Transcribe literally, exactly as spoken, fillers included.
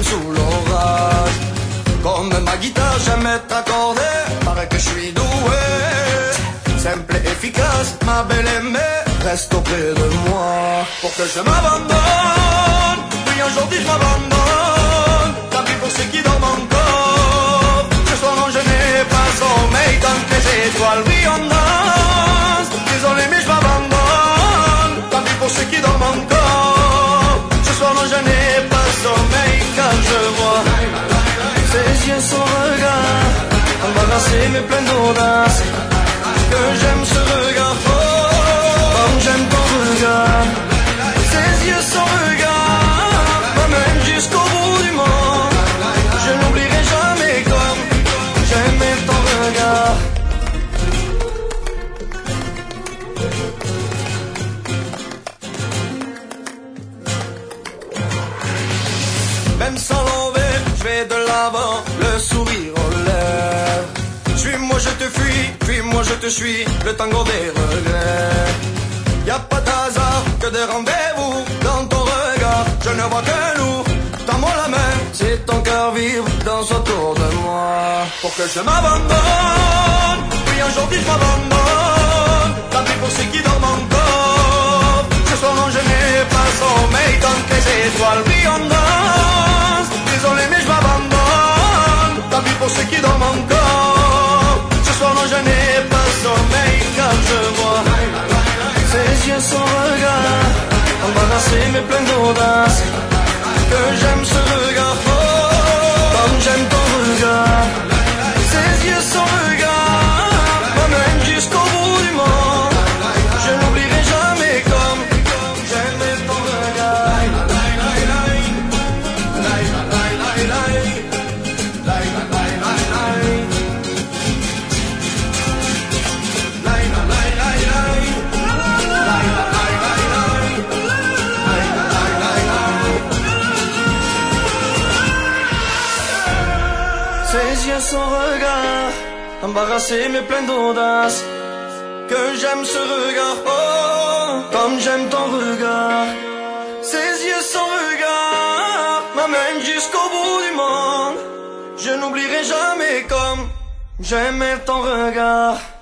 sous l'orage. Comme ma guitare, j'aime être accordé, paraît que je suis doué. Simple et efficace, ma belle aimée, reste auprès de moi. Pour que je m'abandonne, oui aujourd'hui je m'abandonne. Tant pis pour ceux qui dorment encore. Ce soir non je n'ai pas sommeil tant que les étoiles brillent en danse. Désolé mais je m'abandonne, tant pis pour ceux qui dorment encore. Ce soir non je n'ai pas sommeil quand je vois ses yeux, son regard, embarrassé mais plein d'audace. Que j'aime ce regard, oh, comme j'aime ton regard. Ses yeux, son regard, m'amène jusqu'au bout du monde. Je n'oublierai jamais comme j'aimais ton regard. Même sans l'envers, je vais de l'avant, le sourire aux lèvres. Suis-moi, je te fuis, puis-moi, je te suis, le tango des regrets. Y a pas d'hasard, que des rendez-vous dans ton regard. Je ne vois que nous, tends-moi la main, c'est ton cœur vibre, danse autour de moi. Pour que je m'abandonne, oui aujourd'hui je m'abandonne. Tant pis pour ceux qui dorment encore. Ce soir non je n'ai pas sommeil tant que les étoiles brillent en danse. Désolé mais je m'abandonne, tant pis pour ceux qui dorment encore. Ce soir non je n'ai pas sommeil quand je vois ses yeux, son regard, embarrassé mais plein d'audace. Que j'aime ce regard, oh, comme j'aime ton regard. Ses yeux, son regard, m'amène jusqu'au bout du monde. Je n'oublierai jamais comme j'aimais ton regard. Ses yeux, son regard, embarrassé mais plein d'audace. Que j'aime ce regard, oh, comme j'aime ton regard. Ses yeux, son regard, m'amène jusqu'au bout du monde. Je n'oublierai jamais comme j'aimais ton regard.